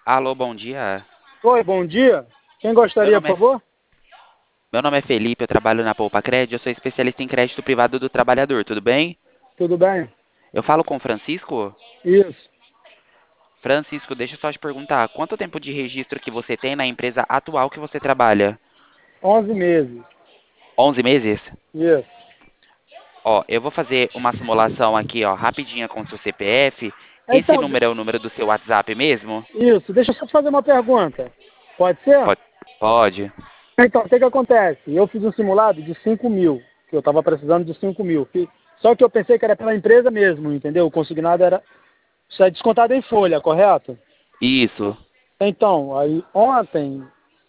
Alô, bom dia. Oi, bom dia. Quem Meu gostaria, nome por é, favor? meu nome é Felipe, eu trabalho na Poupa Crédito, eu sou especialista em crédito privado do trabalhador, tudo bem? Tudo bem? Eu falo com o Francisco? Isso. Francisco, deixa eu só te perguntar, quanto tempo de registro que você tem na empresa atual que você trabalha? 11 meses. 11 meses? Isso. Ó, eu vou fazer uma simulação aqui, ó, rapidinha com o seu CPF. Esse Então, número é o número do seu WhatsApp mesmo? isso. Deixa eu só te fazer uma pergunta. Pode ser? Pode. Pode. Então, o que acontece? Eu fiz um simulado de 5 mil, que eu estava precisando de 5 mil. Só que eu pensei que era pela empresa mesmo, entendeu? O consignado era... Isso é descontado em folha, correto? Isso. Então, aí ontem,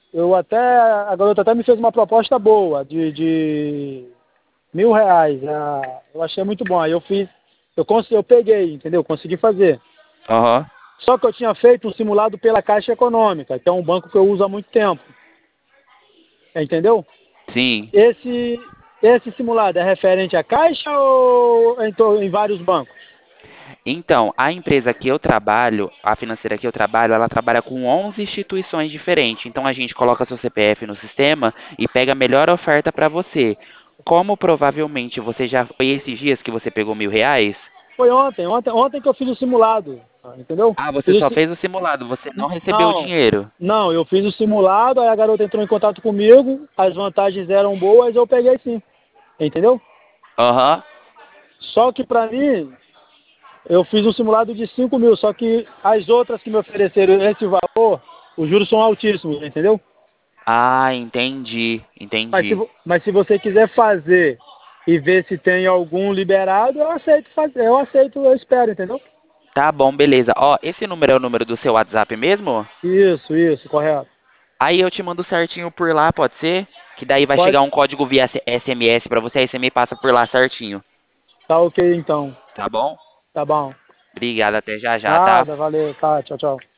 a garota até me fez uma proposta boa, de R$ 1.000. Eu achei muito bom. Aí eu peguei, entendeu? Consegui fazer. Aham. Só que eu tinha feito um simulado pela Caixa Econômica, que é um banco que eu uso há muito tempo. Entendeu? Sim. Esse simulado é referente à Caixa ou em vários bancos? Então, a empresa que eu trabalho, a financeira que eu trabalho, ela trabalha com 11 instituições diferentes. Então, a gente coloca seu CPF no sistema e pega a melhor oferta para você. Como provavelmente você já foi esses dias que você pegou R$ 1.000? Foi ontem que eu fiz o simulado, entendeu? Ah, você Fiz o só si- fez o simulado, você não recebeu o não, dinheiro. não, eu fiz o simulado, aí a garota entrou em contato comigo, as vantagens eram boas, eu peguei sim, entendeu? Aham. Só que pra mim, eu fiz um simulado de 5 mil, só que as outras que me ofereceram esse valor, os juros são altíssimos, entendeu? Ah, entendi, entendi. Mas se você quiser fazer e ver se tem algum liberado, eu aceito fazer, eu espero, entendeu? Tá bom, beleza. Ó, esse número é o número do seu WhatsApp mesmo? Isso, correto. Aí eu te mando certinho por lá, pode ser? Que daí vai Pode, chegar um código via SMS pra você, aí você me passa por lá certinho. tá ok então, Tá bom? tá bom. Obrigado, até já já, tá? Nada, valeu, tá, tchau, tchau.